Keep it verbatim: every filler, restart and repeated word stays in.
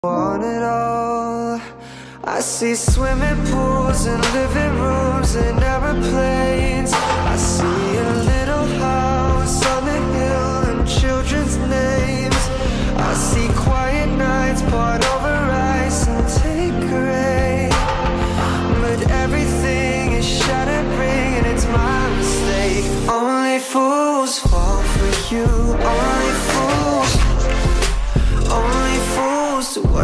Want it all. I see swimming pools and living rooms and aeroplanes. I see a little house on the hill and children's names. I see quiet nights poured over ice and take rain. But everything is shattering and it's my mistake. Only fools fall for you. Only fools. Only fools do what